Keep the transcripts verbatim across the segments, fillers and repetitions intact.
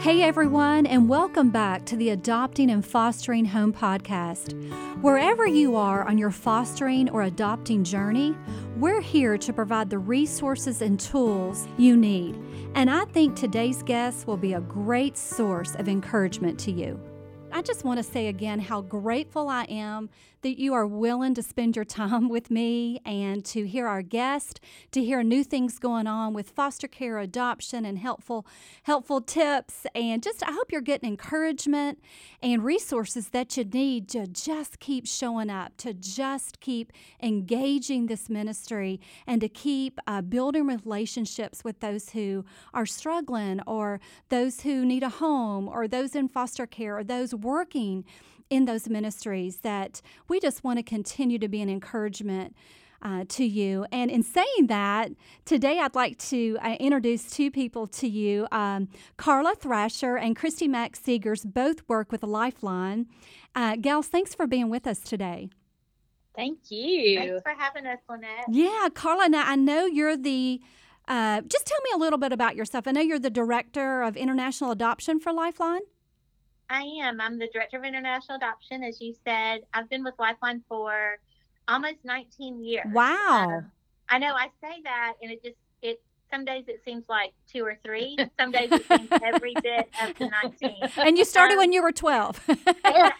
Hey everyone, and welcome back to the Adopting and Fostering Home podcast. Wherever you are on your fostering or adopting journey, we're here to provide the resources and tools you need. And I think today's guest will be a great source of encouragement to you. I just want to say again how grateful I am that you are willing to spend your time with me and to hear our guest, to hear new things going on with foster care, adoption, and helpful helpful tips. And just I hope you're getting encouragement and resources that you need to just keep showing up, to just keep engaging this ministry, and to keep uh, building relationships with those who are struggling, or those who need a home, or those in foster care, or those working in those ministries. That we just want to continue to be an encouragement uh, to you. And in saying that, today I'd like to uh, introduce two people to you. Um, Carla Thrasher and Christy Mack Seegers both work with Lifeline. Uh, gals, thanks for being with us today. Thank you. Thanks for having us, Lynette. Yeah, Carla, now I know you're the, uh, just tell me a little bit about yourself. I know you're the Director of International Adoption for Lifeline. I am. I'm the Director of International Adoption, as you said. I've been with Lifeline for almost nineteen years. Wow. Um, I know I say that, and it just, it. some days it seems like two or three. Some days it seems every bit of the nineteen. And you started um, when you were twelve. I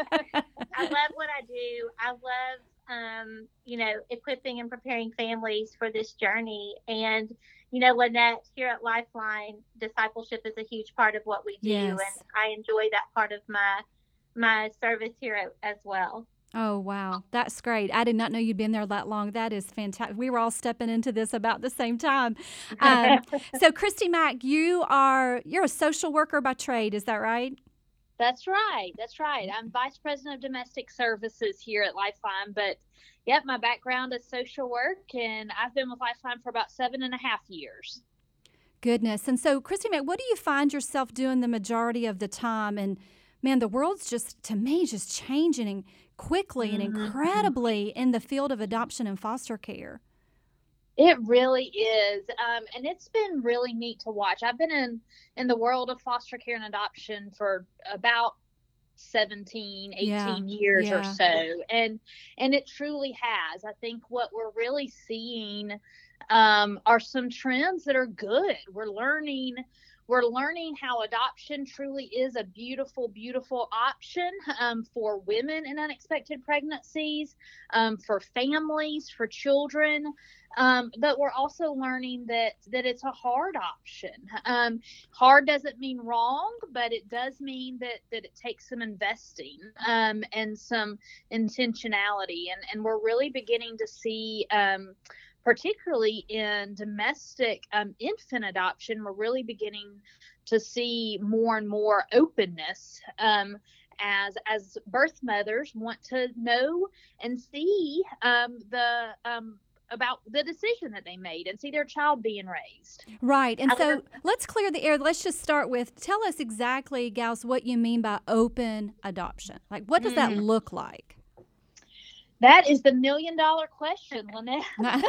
love what I do. I love, um, you know, equipping and preparing families for this journey. And you know, Lynette, here at Lifeline, discipleship is a huge part of what we do, Yes. and I enjoy that part of my my service here as well. Oh, wow. That's great. I did not know you'd been there that long. That is fantastic. We were all stepping into this about the same time. Um, so, Christy Mack, you are, you're a social worker by trade. Is that right? That's right. That's right. I'm Vice President of Domestic Services here at Lifeline, but yep, my background is social work, and I've been with Lifeline for about seven and a half years. Goodness. And so, Christy Mack, what do you find yourself doing the majority of the time? And man, the world's just, to me, just changing quickly and incredibly in the field of adoption and foster care. It really is. Um, and it's been really neat to watch. I've been in, in the world of foster care and adoption for about seventeen, eighteen Yeah, years yeah. or so. And, and it truly has. I think what we're really seeing um, are some trends that are good. We're learning We're learning how adoption truly is a beautiful, beautiful option um, for women in unexpected pregnancies, um, for families, for children. Um, but we're also learning that that it's a hard option. Um, hard doesn't mean wrong, but it does mean that that it takes some investing um, and some intentionality. And, and we're really beginning to see um, particularly in domestic um, infant adoption, we're really beginning to see more and more openness um, as as birth mothers want to know and see um, the um, about the decision that they made and see their child being raised. Right. And so let's clear the air. Let's just start with, tell us exactly, gals, what you mean by open adoption. Like, what does that Mm. look like? That is the million dollar question, Lynette.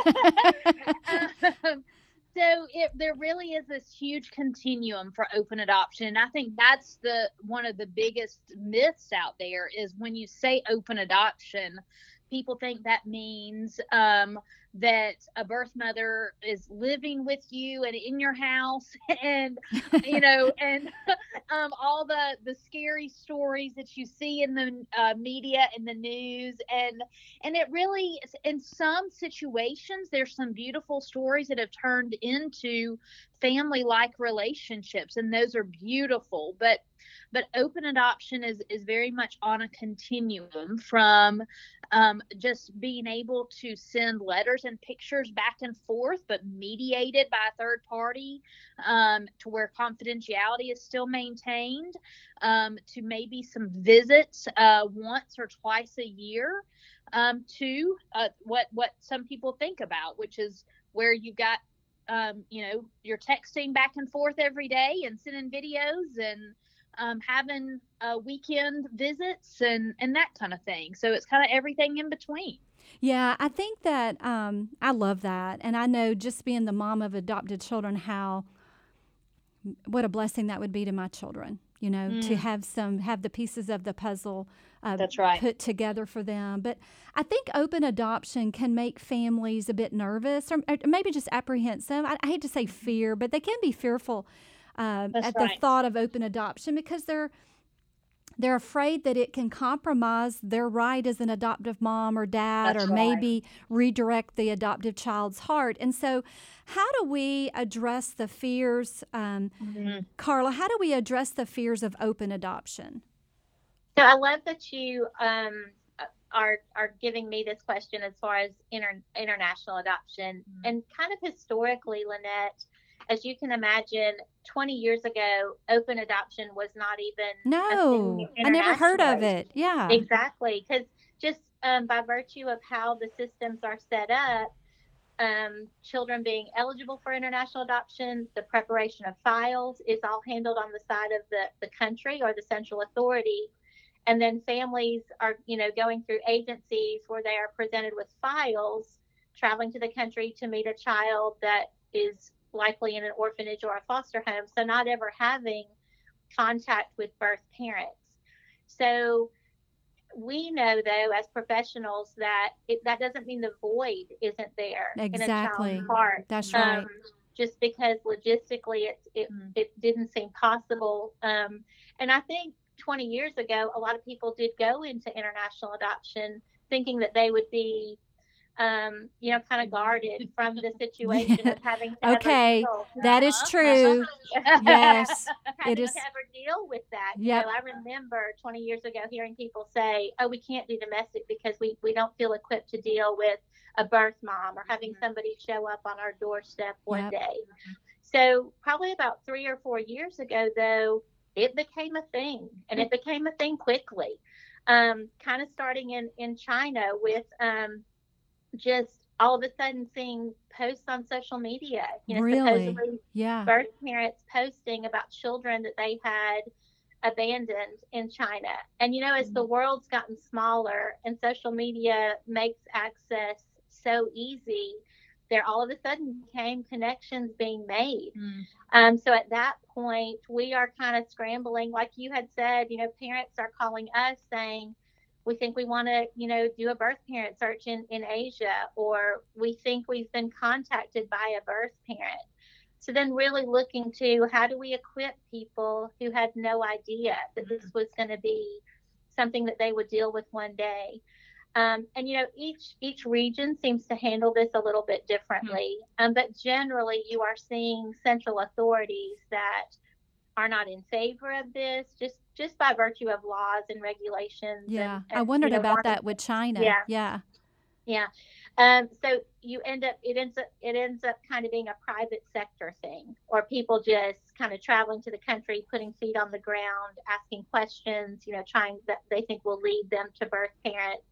um, so it, there really is this huge continuum for open adoption. And I think that's the one of the biggest myths out there is when you say open adoption, people think that means um, that a birth mother is living with you and in your house and, you know, and um, all the, the scary stories that you see in the uh, media and the news. And, and it really, in some situations, there's some beautiful stories that have turned into family-like relationships, and those are beautiful. But But open adoption is, is very much on a continuum from um, just being able to send letters and pictures back and forth, but mediated by a third party um, to where confidentiality is still maintained, um, to maybe some visits uh, once or twice a year, um, to uh, what, what some people think about, which is where you've got um, you know, you're texting back and forth every day and sending videos and um, having uh, weekend visits and, and that kind of thing. So it's kind of everything in between. Yeah, I think that um, I love that. And I know just being the mom of adopted children, how what a blessing that would be to my children, you know, Mm. to have some, have the pieces of the puzzle uh, That's right. put together for them. But I think open adoption can make families a bit nervous or, or maybe just apprehensive. I, I hate to say fear, but they can be fearful uh, That's at right. the thought of open adoption because they're they're afraid that it can compromise their right as an adoptive mom or dad, That's or right. maybe redirect the adoptive child's heart. And so, how do we address the fears, um, Mm-hmm. Carla? How do we address the fears of open adoption? So I love that you um, are are giving me this question as far as inter- international adoption. Mhm. And kind of historically, Lynette, as you can imagine, twenty years ago, open adoption was not even a No, thing I never heard of internationally. it. Yeah, Exactly, because just um, by virtue of how the systems are set up, um, children being eligible for international adoption, the preparation of files is all handled on the side of the, the country or the central authority. And then families are, you know, going through agencies where they are presented with files, traveling to the country to meet a child that is likely in an orphanage or a foster home. So not ever having contact with birth parents. So we know, though, as professionals, that it, that doesn't mean the void isn't there in a exactly. child's heart. That's right. Um, just because logistically it it, Mm. it didn't seem possible. Um, and I think twenty years ago, a lot of people did go into international adoption thinking that they would be, um, you know, kind of guarded from the situation of having to Okay, ever deal. that is true. Yes, having it is. to ever deal with that. Yep. You know, I remember twenty years ago hearing people say, "Oh, we can't do domestic because we we don't feel equipped to deal with a birth mom or having Mhm. somebody show up on our doorstep one Yep. day." So probably about three or four years ago, though, it became a thing, and it became a thing quickly. Um, kind of starting in in China with um, just all of a sudden seeing posts on social media, you know, Really? supposedly Yeah. birth parents posting about children that they had abandoned in China. And, you know, as the world's gotten smaller and social media makes access so easy, there all of a sudden became connections being made. Mm. Um, so at that point, we are kind of scrambling. Like you had said, you know, parents are calling us saying, we think we want to, you know, do a birth parent search in, in Asia, or we think we've been contacted by a birth parent. So then really looking to how do we equip people who had no idea that this was going to be something that they would deal with one day. Um, and, you know, each each region seems to handle this a little bit differently. Um, but generally, you are seeing central authorities that are not in favor of this, just just by virtue of laws and regulations. Yeah. And, I and, wondered you know, about wanting- that with China. Yeah. Yeah. Yeah. Um, so you end up it ends up it ends up kind of being a private sector thing, or people just kind of traveling to the country, putting feet on the ground, asking questions, you know, trying that they think will lead them to birth parents.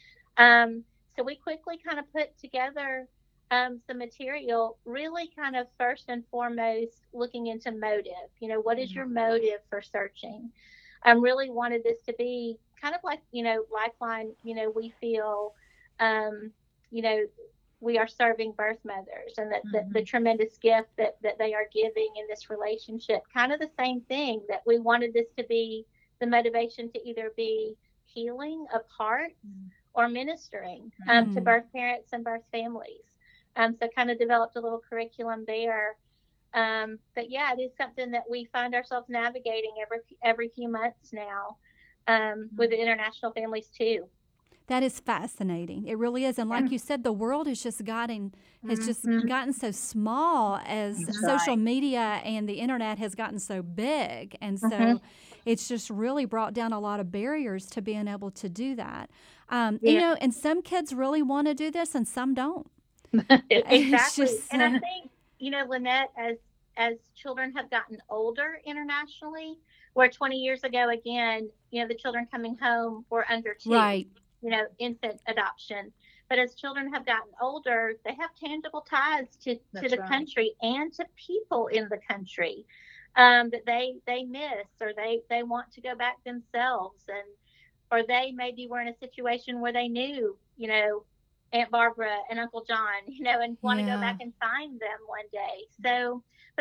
Um, so we quickly kind of put together um, some material, really kind of first and foremost looking into motive. You know, what is your motive for searching? I really wanted this to be kind of like, you know, Lifeline, you know, we feel, um, you know, we are serving birth mothers, and that, that the tremendous gift that, that they are giving in this relationship, kind of the same thing, that we wanted this to be the motivation to either be healing of hearts or ministering um, to Mhm. birth parents and birth families. Um, so kind of developed a little curriculum there. Um, but yeah, it is something that we find ourselves navigating every every few months now um, with the international families too. That is fascinating. It really is. And like you said, the world has just gotten has just Mhm. gotten so small as That's social right. media and the internet has gotten so big. And so Mhm. it's just really brought down a lot of barriers to being able to do that. Um, Yeah. You know, and some kids really want to do this and some don't. Exactly. just, And uh, I think, you know, Lynette, as as children have gotten older internationally, where twenty years ago, again, you know, the children coming home were under two, Right. you know, infant adoption. But as children have gotten older, they have tangible ties to, to That's the right. country and to people in the country um, that they they miss, or they, they want to go back themselves. And or they maybe were in a situation where they knew, you know, Aunt Barbara and Uncle John, you know, and want to Yeah. go back and find them one day. So, but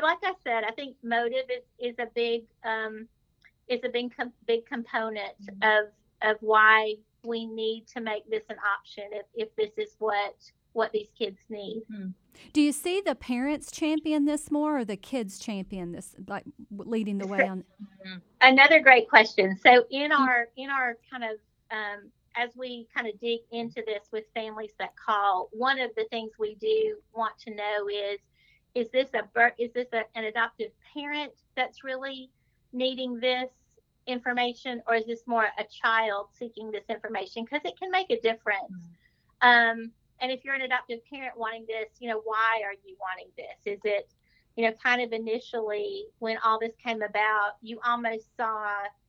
but like I said, I think motive is, is a big um, is a big com- big component mm-hmm. of of why we need to make this an option if, if this is what what these kids need. Hmm. Do you see the parents champion this more, or the kids champion this, like leading the way on? Another great question. So in our in our kind of um, as we kind of dig into this with families that call, one of the things we do want to know is is this a is this a, an adoptive parent that's really needing this information, or is this more a child seeking this information? Because it can make a difference. Mm-hmm. Um, and if you're an adoptive parent wanting this, you know, why are you wanting this? Is it, you know, kind of initially when all this came about, you almost saw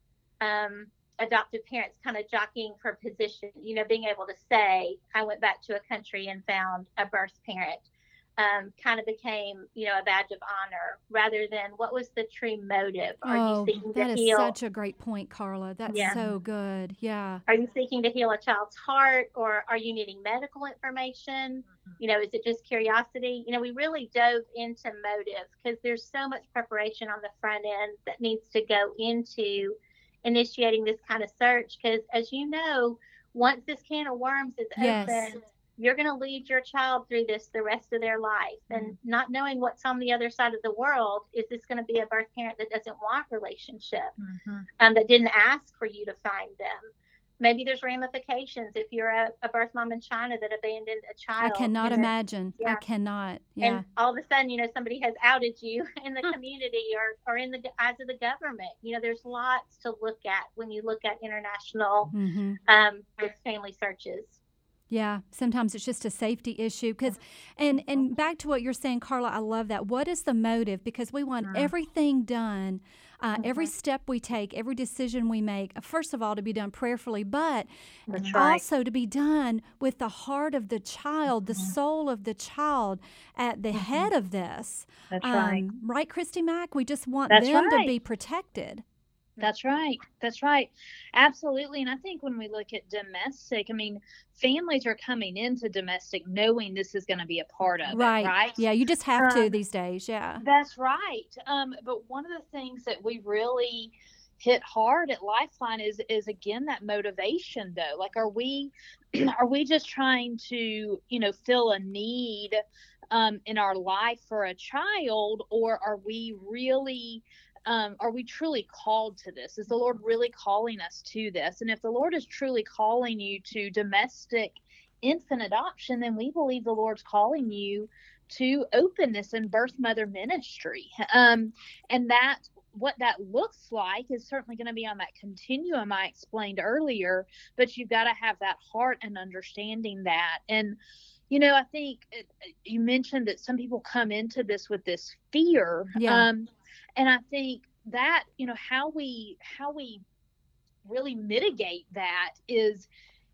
um, adoptive parents kind of jockeying for position, you know, being able to say, I went back to a country and found a birth parent. Um, kind of became, you know, a badge of honor rather than what was the true motive? Are oh, you seeking that to is heal? Such a great point, Carla. That's yeah. so good. Yeah. Are you seeking to heal a child's heart, or are you needing medical information? Mm-hmm. You know, is it just curiosity? You know, we really dove into motive because there's so much preparation on the front end that needs to go into initiating this kind of search. Because as you know, once this can of worms is yes. open, you're going to lead your child through this the rest of their life. And mm-hmm. not knowing what's on the other side of the world, is this going to be a birth parent that doesn't want relationship, mm-hmm. um, that didn't ask for you to find them? Maybe there's ramifications if you're a, a birth mom in China that abandoned a child. I cannot you know? imagine. Yeah. I cannot. Yeah. And all of a sudden, you know, somebody has outed you in the community or, or in the eyes of the government. You know, there's lots to look at when you look at international mm-hmm. um, family searches. Yeah, sometimes it's just a safety issue. Cause, and, and back to what you're saying, Carla, I love that. What is the motive? Because we want mm-hmm. everything done, uh, mm-hmm. every step we take, every decision we make, first of all, to be done prayerfully, but That's right. also to be done with the heart of the child, the mm-hmm. soul of the child at the mm-hmm. head of this. That's um, right. Right, Christy Mack? We just want That's them right. to be protected. That's right. That's right. Absolutely. And I think when we look at domestic, I mean, families are coming into domestic knowing this is going to be a part of right. it, right? Yeah, you just have to um, these days. Yeah. That's right. Um, but one of the things that we really hit hard at Lifeline is, is again, that motivation though. Like, are we, are we just trying to, you know, fill a need um, in our life for a child, or are we really Um, are we truly called to this? Is the Lord really calling us to this? And if the Lord is truly calling you to domestic infant adoption, then we believe the Lord's calling you to openness and birth mother ministry. Um, and that, what that looks like is certainly going to be on that continuum I explained earlier, but you've got to have that heart and understanding that. And you know, I think it, you mentioned that some people come into this with this fear. Yeah. Um, And I think that, you know, how we how we really mitigate that is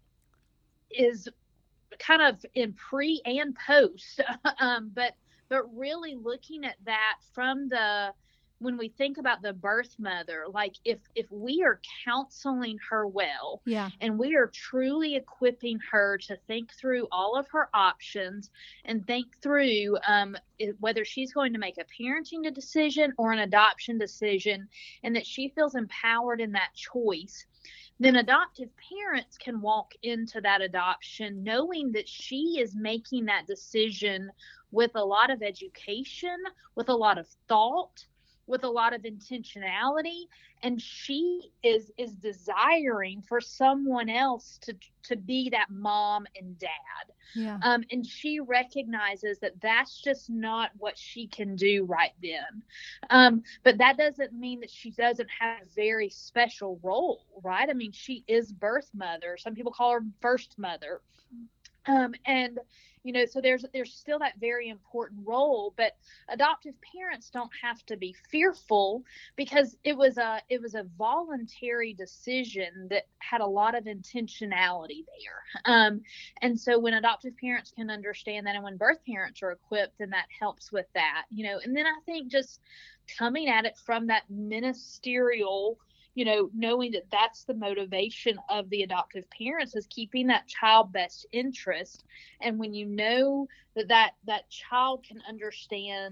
is kind of in pre and post, um, but but really looking at that from the when we think about the birth mother, like if if we are counseling her well, yeah, and we are truly equipping her to think through all of her options and think through um, whether she's going to make a parenting decision or an adoption decision, and that she feels empowered in that choice, then adoptive parents can walk into that adoption knowing that she is making that decision with a lot of education, with a lot of thought, with a lot of intentionality, and she is is desiring for someone else to to be that mom and dad. Yeah. Um, and she recognizes that that's just not what she can do right then. Um, but that doesn't mean that she doesn't have a very special role, right? I mean, she is birth mother. Some people call her first mother. Um, and You know, so there's there's still that very important role, but adoptive parents don't have to be fearful because it was a it was a voluntary decision that had a lot of intentionality there. Um, and so when adoptive parents can understand that, and when birth parents are equipped, then that helps with that, you know. And then I think just coming at it from that ministerial, you know, knowing that that's the motivation of the adoptive parents is keeping that child best interest. And when you know that that, that child can understand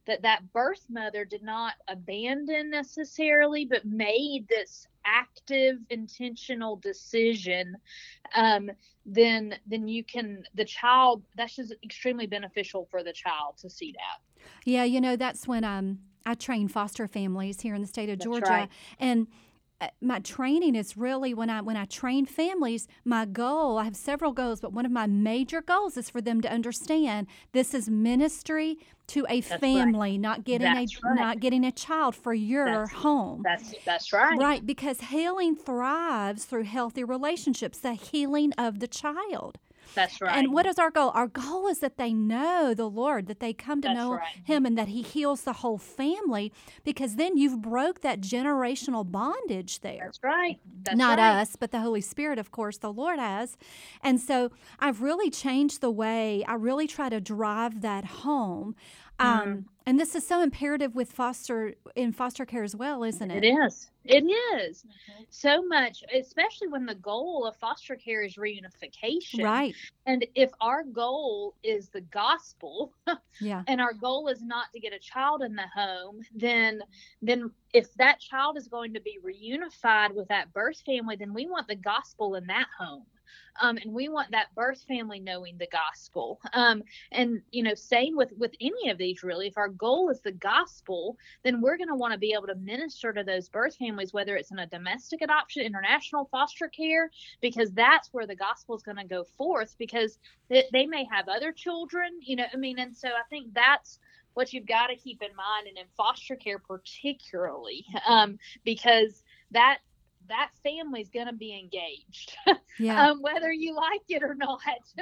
that that birth mother did not abandon necessarily, but made this active, intentional decision, um, then then you can, the child, that's just extremely beneficial for the child to see that. Yeah, you know, that's when um, I train foster families here in the state of That's Georgia. right. And uh, my training is really when I when I train families, my goal, I have several goals, but one of my major goals is for them to understand this is ministry to a That's family, right. not getting That's a right. not getting a child for your That's- home. That's that's right. Right, because healing thrives through healthy relationships, the healing of the child. That's right. And what is our goal? Our goal is that they know the Lord, that they come to That's know right. Him, and that He heals the whole family, because then you've broke that generational bondage there. That's right. That's Not right. us, but the Holy Spirit, of course, the Lord has. And so I've really changed the way I really try to drive that home. Um, Mm-hmm. And this is so imperative with foster in foster care as well, isn't it? It is. It is. Mm-hmm. So much, especially when the goal of foster care is reunification. Right. And if our goal is the gospel, Yeah. and our goal is not to get a child in the home, then then if that child is going to be reunified with that birth family, then we want the gospel in that home. Um, and we want that birth family knowing the gospel. Um, and, you know, same with, with any of these, really. If our goal is the gospel, then we're going to want to be able to minister to those birth families, whether it's in a domestic adoption, international foster care, because that's where the gospel is going to go forth, because they, they may have other children, you know, I mean, and so I think that's what you've got to keep in mind, and in foster care particularly, um, because that that family's going to be engaged, Yeah. um, whether you like it or not.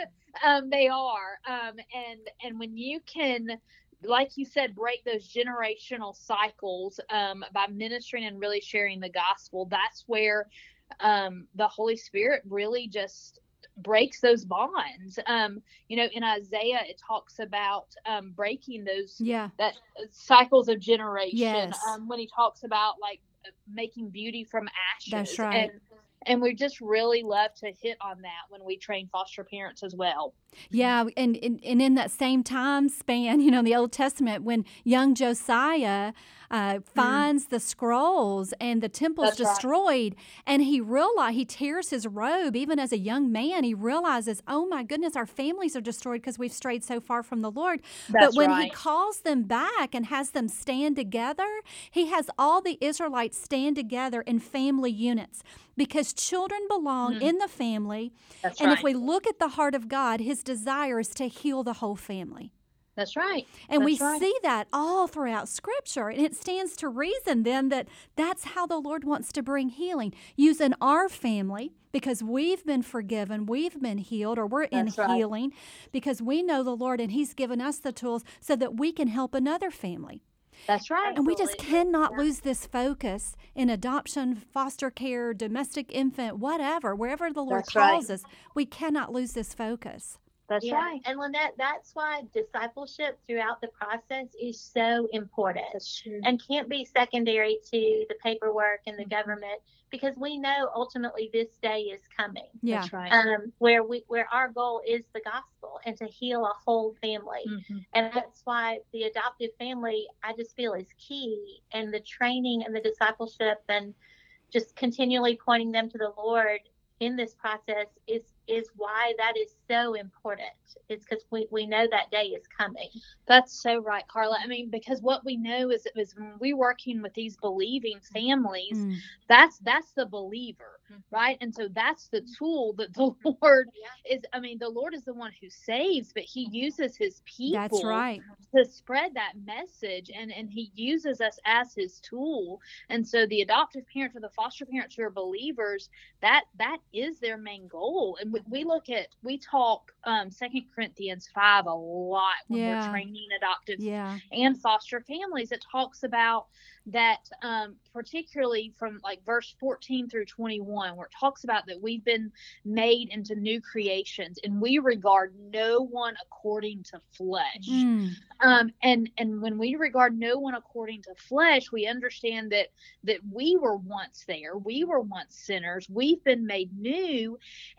um, they are. Um, and, and when you can, like you said, break those generational cycles, um, by ministering and really sharing the gospel, that's where, um, the Holy Spirit really just breaks those bonds. Um, you know, in Isaiah, it talks about, um, breaking those, Yeah. that cycles of generation. Yes. Um, when he talks about like making beauty from ashes. That's right. And, and we just really love to hit on that when we train foster parents as well. Yeah, and, and and in that same time span, you know, in the Old Testament, when young Josiah uh, finds mm. the scrolls and the temple's That's destroyed, right. and he realize he tears his robe, even as a young man, he realizes, oh my goodness, our families are destroyed because we've strayed so far from the Lord. That's but when right. he calls them back and has them stand together, he has all the Israelites stand together in family units, because children belong mm. in the family. That's and right. if we look at the heart of God, His desire is to heal the whole family. That's right. And that's we right. see that all throughout Scripture. And it stands to reason then that that's how the Lord wants to bring healing, using our family, because we've been forgiven, we've been healed, or we're that's in right. healing, because we know the Lord and He's given us the tools so that we can help another family. That's right. And we just cannot yeah. lose this focus in adoption, foster care, domestic infant, whatever, wherever the Lord That's calls right. us, we cannot lose this focus. That's yeah. right. And Lynette, that's why discipleship throughout the process is so important and can't be secondary to the paperwork and the mm-hmm. government, because we know ultimately this day is coming. Yeah. That's right. Um, where we where our goal is the gospel and to heal a whole family. Mm-hmm. And that's why the adoptive family, I just feel, is key, and the training and the discipleship and just continually pointing them to the Lord in this process is is why that is so important. It's because we, we know that day is coming. That's so right, Carla. I mean, because what we know is, is when we're working with these believing families, mm. that's that's the believer, right? And so that's the tool that the Lord yeah. is. I mean, the Lord is the one who saves, but He uses His people that's right. to spread that message, and, and He uses us as His tool. And so the adoptive parents or the foster parents who are believers, that that is their main goal. And we, we look at, we talk um, Second Corinthians five a lot when yeah. we're training adoptive yeah. and foster families. It talks about that, um, particularly from like verse fourteen through twenty-one, where it talks about that we've been made into new creations and we regard no one according to flesh. Mm. Um, and, and when we regard no one according to flesh, we understand that, that we were once there. We were once sinners. We've been made new. And, it, and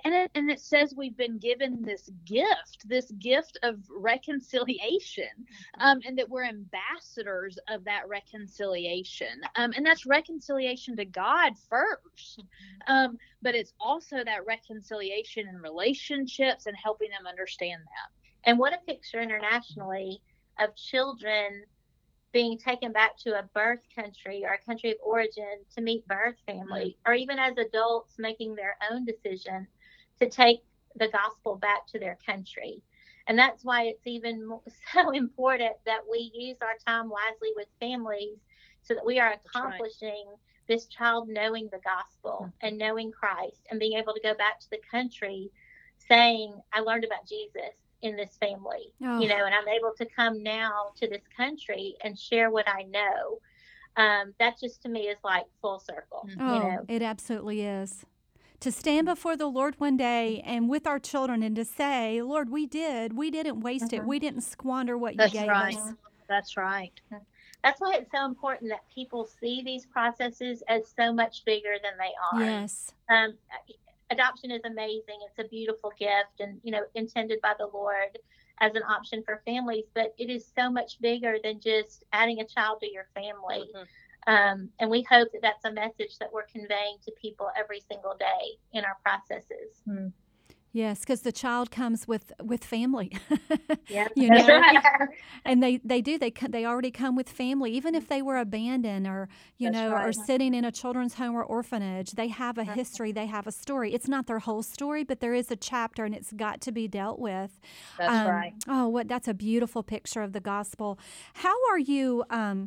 and it says we've been given this gift, this gift of reconciliation, um, and that we're ambassadors of that reconciliation. Um, and that's reconciliation to God first. Um, but it's also that reconciliation in relationships and helping them understand that. And what a picture internationally of children being taken back to a birth country or a country of origin to meet birth family, mm-hmm. or even as adults making their own decision to take the gospel back to their country. And that's why it's even so important that we use our time wisely with families so that we are accomplishing right. this child knowing the gospel mm-hmm. and knowing Christ and being able to go back to the country saying, I learned about Jesus in this family, oh. you know, and I'm able to come now to this country and share what I know. Um, that just to me is like full circle. Oh, you know? It absolutely is. To stand before the Lord one day and with our children and to say, Lord, we did, we didn't waste mm-hmm. it. We didn't squander what That's you gave right. us. That's right. That's why it's so important that people see these processes as so much bigger than they are. Yes. Um, Adoption is amazing. It's a beautiful gift and, you know, intended by the Lord as an option for families, but it is so much bigger than just adding a child to your family. Mm-hmm. Um, and we hope that that's a message that we're conveying to people every single day in our processes. Mm. Yes, because the child comes with, with family. Yeah, you know? Right. And they, they do. They they already come with family, even if they were abandoned or you that's know right. or sitting in a children's home or orphanage. They have a history. They have a story. It's not their whole story, but there is a chapter, and it's got to be dealt with. That's um, right. Oh, what that's a beautiful picture of the gospel. How are you? Um,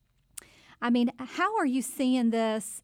I mean, how are you seeing this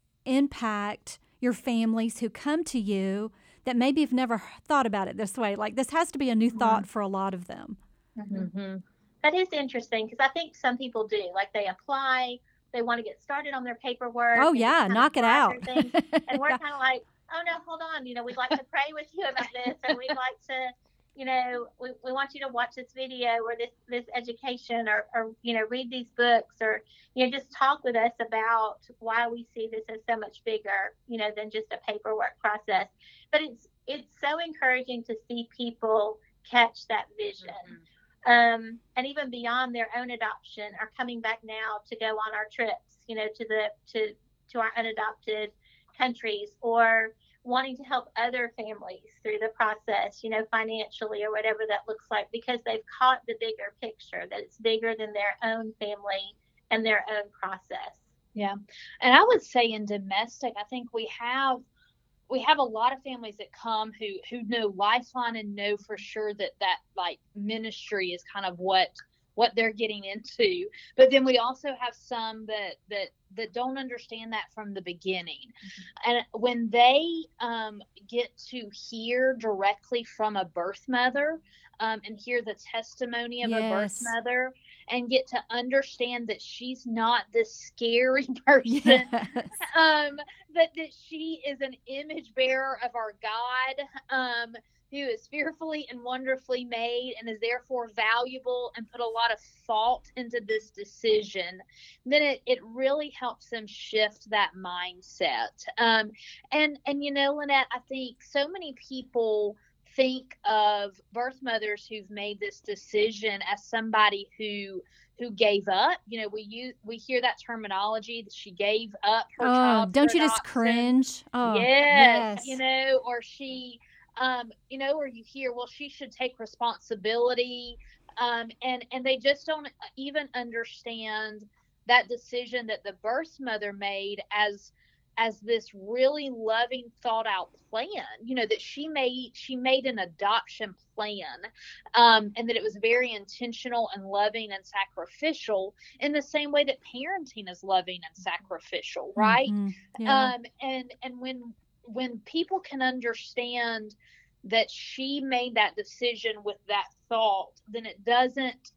impact your families who come to you that maybe have never thought about it this way? Like, this has to be a new mm-hmm. thought for a lot of them. Mm-hmm. That is interesting because I think some people do. Like, they apply, they want to get started on their paperwork. Oh, yeah, knock it out. And we're yeah. kind of like, oh, no, hold on. You know, we'd like to pray with you about this, and we'd like to, you know, we, we want you to watch this video or this, this education or, or, you know, read these books or, you know, just talk with us about why we see this as so much bigger, you know, than just a paperwork process. But it's it's so encouraging to see people catch that vision. Mm-hmm. Um, and even beyond their own adoption are coming back now to go on our trips, you know, to the to to our unadopted countries or wanting to help other families through the process, you know, financially or whatever that looks like, because they've caught the bigger picture, that it's bigger than their own family and their own process. Yeah. And I would say in domestic, I think we have we have a lot of families that come who who know Lifeline and know for sure that that like ministry is kind of what what they're getting into. But then we also have some that that that don't understand that from the beginning. Mm-hmm. And when they um, get to hear directly from a birth mother um, and hear the testimony of yes. a birth mother and get to understand that she's not this scary person, yes. um, that, that she is an image bearer of our God, um, who is fearfully and wonderfully made and is therefore valuable and put a lot of thought into this decision, then it, it really helps them shift that mindset. Um, and, and, you know, Lynette, I think so many people think of birth mothers who've made this decision as somebody who who gave up. You know, we use we hear that terminology that she gave up her oh, child. Don't you just cringe? Oh, yes, yes. You know, or she Um, you know, or you hear, well, she should take responsibility. Um, and, and they just don't even understand that decision that the birth mother made as, as this really loving, thought out plan, you know, that she made, she made an adoption plan, um, and that it was very intentional and loving and sacrificial in the same way that parenting is loving and sacrificial. Right. Mm-hmm. Yeah. Um, and, and when, when people can understand that she made that decision with that thought, then it doesn't,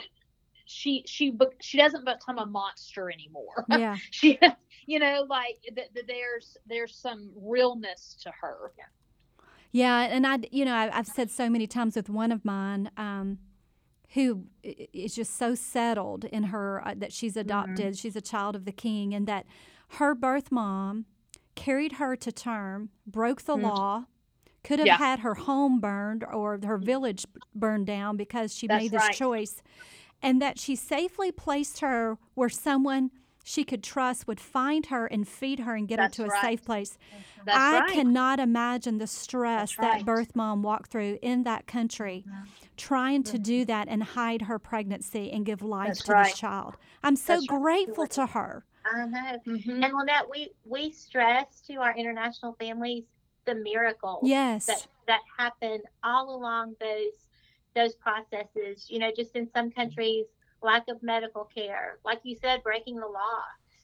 she, she, she doesn't become a monster anymore. Yeah. she, you know, like that, there's, there's some realness to her. Yeah. Yeah. And I, you know, I, I've said so many times with one of mine, um, who is just so settled in her, uh, that she's adopted, mm-hmm. she's a child of the King, and that her birth mom carried her to term, broke the mm-hmm. law, could have Yeah. had her home burned or her village burned down because she That's made this right. choice, and that she safely placed her where someone she could trust would find her and feed her and get That's her to a right. safe place. That's I right. cannot imagine the stress That's that right. birth mom walked through in that country, trying to do that and hide her pregnancy and give life That's to right. this child. I'm so That's right. grateful to her. I know. Mhm. And Lynette, we we stress to our international families the miracles Yes. that that happen all along those those processes. You know, just in some countries, lack of medical care, like you said, breaking the law,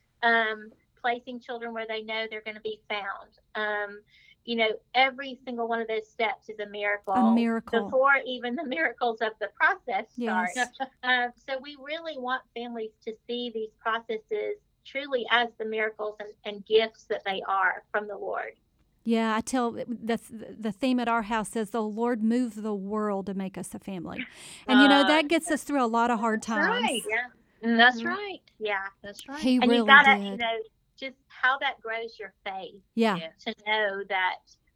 um, placing children where they know they're going to be found. Um, you know, every single one of those steps is a miracle. A miracle. Before even the miracles of the process start. Yes. Um, so we really want families to see these processes truly as the miracles and, and gifts that they are from the Lord. Yeah, I tell the the theme at our house is the Lord moved the world to make us a family, and you know Uh, that gets us through a lot of hard times. right. Yeah, Mm, That's Mhm. right. yeah. That's right. He And really you gotta, did. you know, just how that grows your faith yeah. Yes. to know that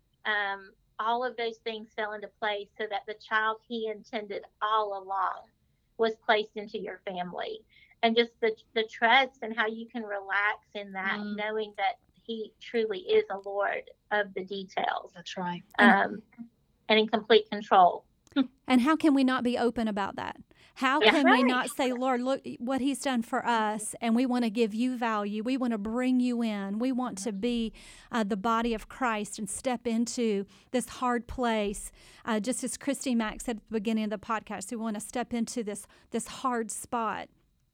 um, all of those things fell into place so that the child He intended all along was placed into your family, and just the the trust and how you can relax in that, Mm. knowing that He truly is a Lord of the details, That's right. um, and in complete control. And how can we not be open about that? How That's can we right. not say, Lord, look what He's done for us, and we want to give you value. We want to bring you in. We want to be uh, the body of Christ and step into this hard place. Uh, just as Christy Mack said at the beginning of the podcast, we want to step into this this hard spot.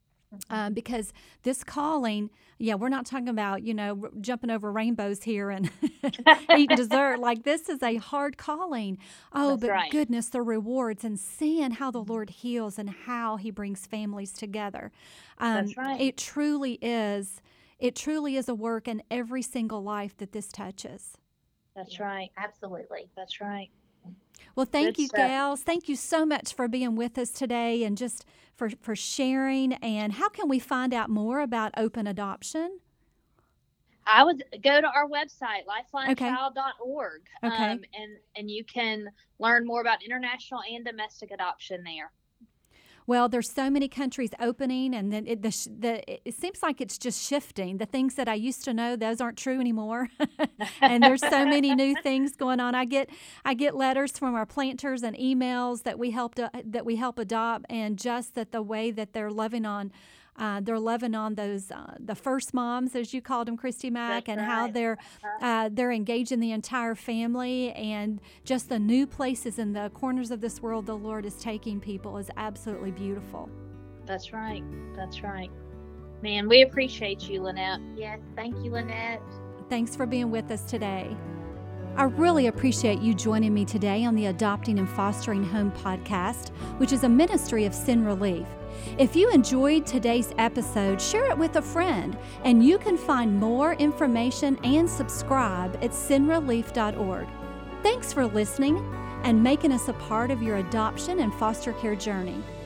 Um, because this calling, yeah, we're not talking about, you know, r- jumping over rainbows here and eating dessert. Like, this is a hard calling. Oh, That's but right. goodness, the rewards and seeing how the Lord heals and how He brings families together. Um, That's right. It truly is. It truly is a work in every single life that this touches. That's right. Absolutely. That's right. Well, thank Good you, stuff. gals. Thank you so much for being with us today and just for, for sharing. And how can we find out more about open adoption? I would go to our website, lifeline Okay. child dot org, Okay. um, and and you can learn more about international and domestic adoption there. Well, there's so many countries opening, and then it, the, sh- the, it seems like it's just shifting. The things that I used to know, those aren't true anymore. And there's so many new things going on. I get I get letters from our planters and emails that we help to, that we help adopt, and just that the way that they're loving on. Uh, they're loving on those uh, the first moms, as you called them, Christy Mack, That's and how right. they're uh, they're engaging the entire family, and just the new places in the corners of this world the Lord is taking people is absolutely beautiful. That's right. That's right. Man, we appreciate you, Lynette. Yes. Thank you, Lynette. Thanks for being with us today. I really appreciate you joining me today on the Adopting and Fostering Home podcast, which is a ministry of Sin Relief. If you enjoyed today's episode, share it with a friend, and you can find more information and subscribe at sin relief dot org. Thanks for listening and making us a part of your adoption and foster care journey.